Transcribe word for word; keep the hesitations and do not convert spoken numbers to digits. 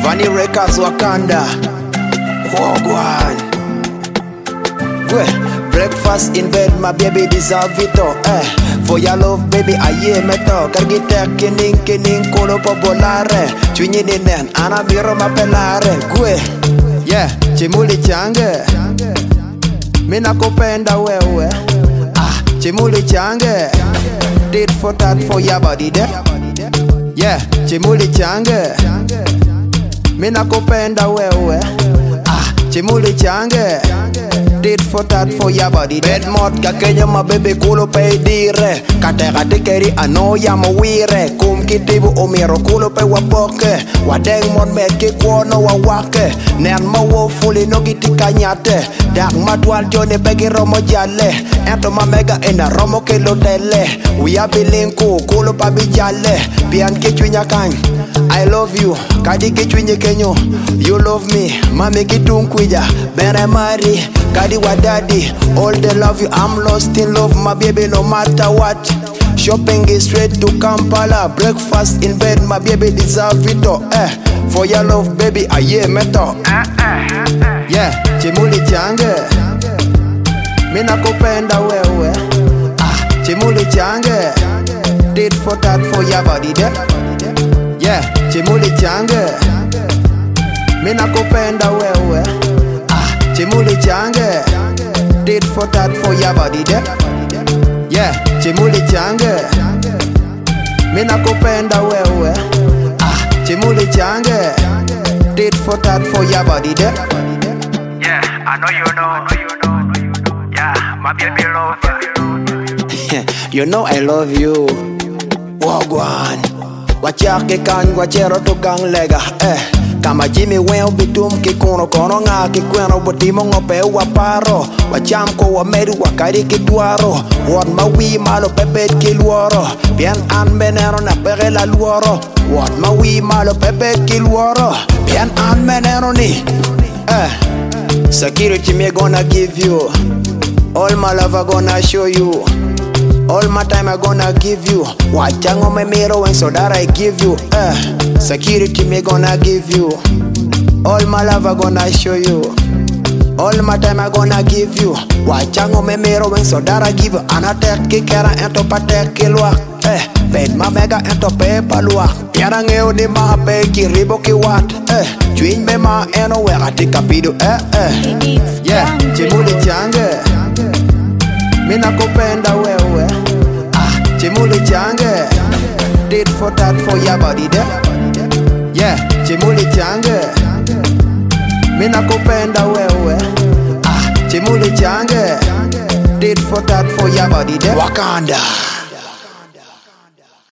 Vanny Records Wakanda. Wagwan. Well, breakfast in bed, my baby deserve it all. Eh, for your love, baby, I hear me talk. Kargite kining kining kolo po bolare. Chwinyi ninen, anabiro mapelare. Gwe, yeah, chimuli change. Mina kupenda wewe. Ah, chimuli change. Did for that for your body there. Yeah, chimuli change. Mina kupenda wewe. Ah, chimuli change. Did for that for your body there. Bed mod ka Kenya my baby kulo pe dire. Katera tikeri ano ya mo wire. Kum kitibu omiro kulo pe wapoke. Wadeng mod me ki kuono wa wake. Nen ma wo fuli no giti kanyate. Dak matwal jone pegi romo jale. Ento ma mega ena romo ke lotele. We are bilinku kulo pa bijale. Bian ki chwinya kany. I love you, kadi ki chwinye kenyo. You love me, mami kitung kwija. Bere mari, kadi wa daddy. All the love you, I'm lost in love, my baby, no matter what. Shopping is straight to Kampala. Breakfast in bed, my baby deserve it all. Eh, for your love, baby, I hear metal. Yeah, chimuli change. Mina kupenda wewe. Ah, chimuli change. Did for that for your body there. Yeah, chimuli change. Mina kupenda wewe. Ah, chimuli change. Did for that for your body there. Yeah, chimuli change. Mina kupenda wewe. Ah, chimuli change. Did for that for your body there. Yeah, I know you know, I know you know. Yeah, my baby lover. You know I love you. Wagwan. Wachake kan wachero tukang lega. Eh, kama Jimmy Well bitum kikuno kono nga kikweno botimo ngope waparo. Wacham ko wameru wakari kitwaro. Wad mawi malo pepet kilworo. Bien an menero na pere la luoro. Wad mawi malo pepet kilworo. Bien an menero ni. Eh, security me gonna give you. All my love I gonna show you. All my time I gonna give you. Wachango me miro and so that I give you. Eh, security me gonna give you. All my love I gonna show you. All my time I gonna give you. Wachango me miro and so that I give you. Anatek kikera ento patek kilwa. Eh, bed ma mega ento pe palwa. Piana ngeo di ma pe kiribo ki wat. Eh, chwin me ma eno wera tika pido. Eh, eh. Yeah, chimuli change. Mina kupenda wewe. Ah, chimuli change. Did for that for your body there. Yeah, chimuli change. Mina kupenda wewe. Ah, chimuli change. Did for that for your body there. Wakanda.